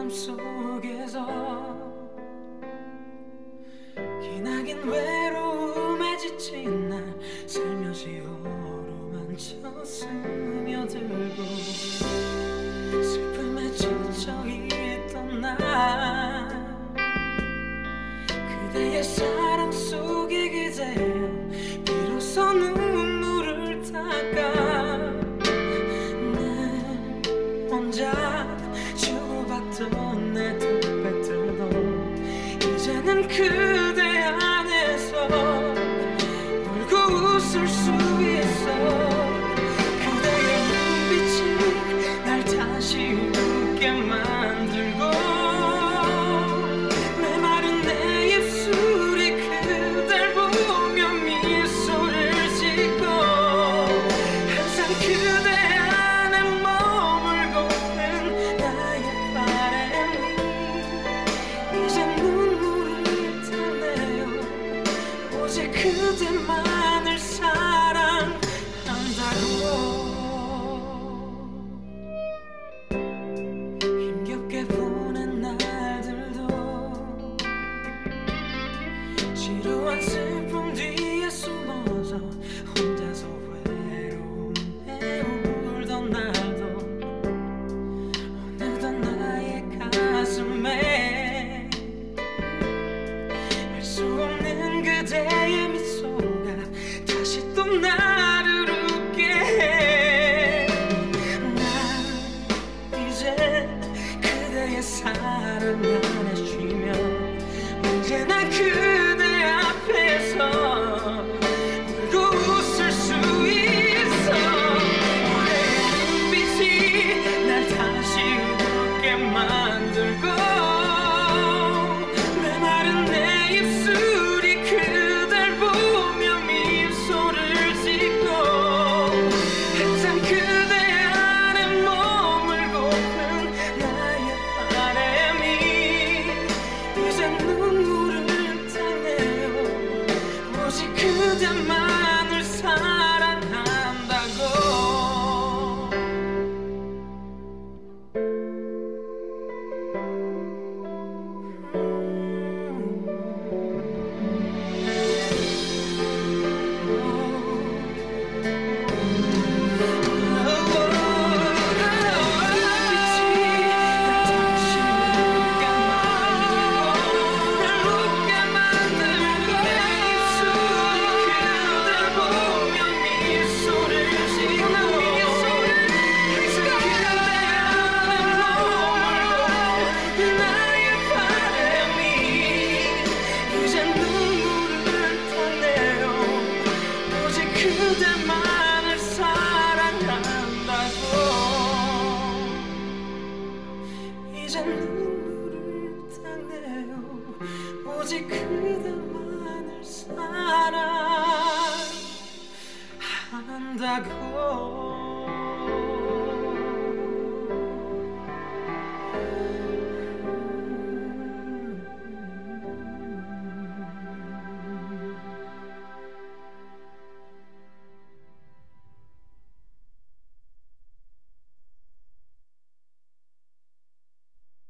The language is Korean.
어둠 속에서 기나긴 외로움에 지친 날 살며시 어루만져 스며들고 슬픔에 지쳐있던 날 그대의 사랑 속에 그대여 비로소 눈물을 닦아 내 혼자 주고받던 내 털빼들도 이제는 그대 안에서 울고 웃을 수 있어. 그대의 눈빛이 날 다시 웃게 만들고 메마른 내 입술이 그댈 보며 미소를 짓고 항상 그대 안에 머물고는 나의 바람이 이제 눈물을 타네요. 오직 그대만을 사랑한다고. 힘겹게 보낸 날들도 지루한 슬픔 뒤에 숨어서 혼자서 외로움에 울던 날도 어느덧 나의 가슴에 알 수 없는 그대의 미소가 다시 또 나를 웃게 해. 난 이제 그대의 사랑 안에 쉬며 언제나 그대 앞에서 울고 웃을 수 있어. 그대의 눈빛이 날 다시 웃게 만들고 메마른 내 입술이 그댈 보며 미소를 짓고 항상 그대 안에 머물고픈 나의 바람이 이제 눈물을 타네요. 오직 그대만을 사랑한다고. 그대만을 사랑한다고. 이제 눈물을 닦네요. 오직 그대만을 사랑한다고.